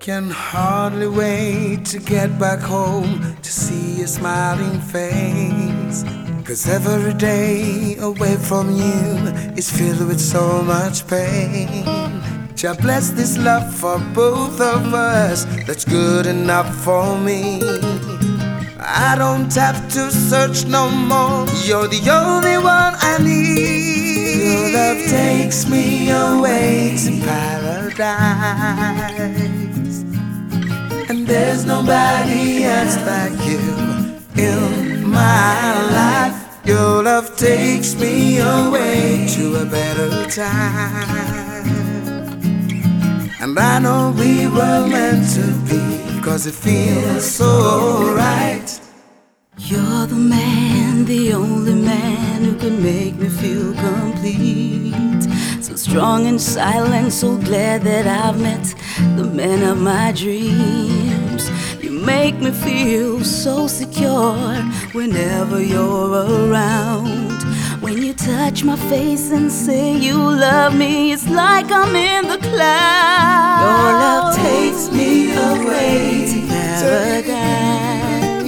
Can hardly wait to get back home to see your smiling face. 'Cause every day away from you is filled with so much pain. Jah bless this love for both of us, that's good enough for me. I don't have to search no more, you're the only one I need. Your love takes me away to paradise, and there's nobody else like you in my life. Your love takes me away to a better time, and I know we were meant to be, 'cause it feels so right. You're the man, the only man who can make me feel complete. So strong and silent, so glad that I've met the man of my dreams. You make me feel so secure whenever you're around. When you touch my face and say you love me, it's like I'm in the clouds. Your love takes me away to paradise.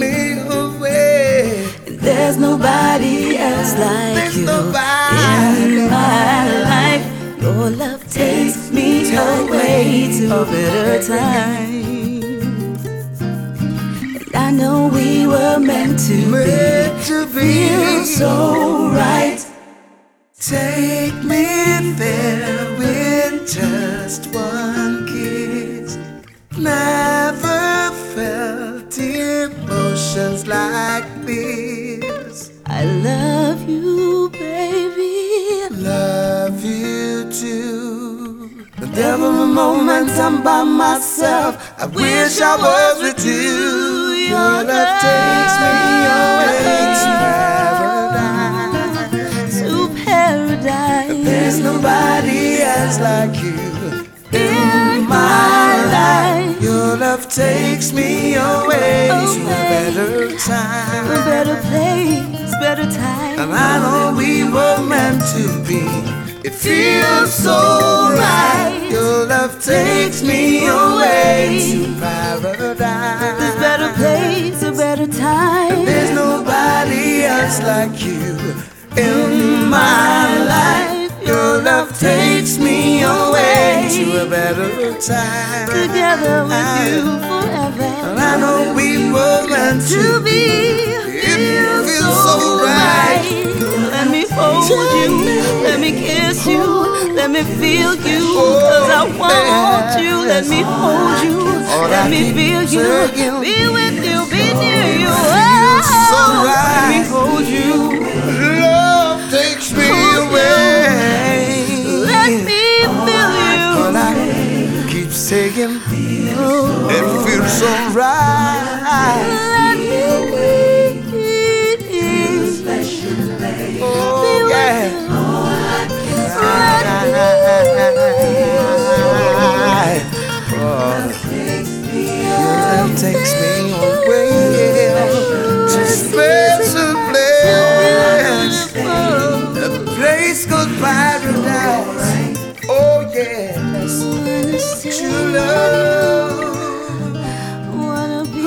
There's nobody else like you in my life. Your love takes me away to a better time, and I know we were meant to be. Feels so right. Take me there with just one kiss. Never felt emotions like this. I love you, baby. Love you too. And every moment I'm by myself, I wish I was with you. Your love takes me away to paradise. To paradise. There's nobody else like you in my life. Your love takes me away to a better time, a better place, better time. And I know we were meant to be. It feels so right. Your love takes me away to paradise. This better place, a better time. And there's nobody else like you in my life. Your love takes me away to a better time, together with you forever. And I know we were meant to be. It feels so right. Let me hold you, let me kiss you, let me feel you, 'cause I want you. Let me hold you, let me feel you, be with you, be near you. Let me hold you. Love takes me away. Let me feel you. But I keep saying it feels so right. Let me be. Oh yeah. Love takes me away to special place, a place called paradise. Oh yes, true love. Wanna be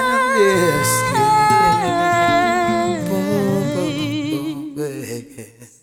Yes.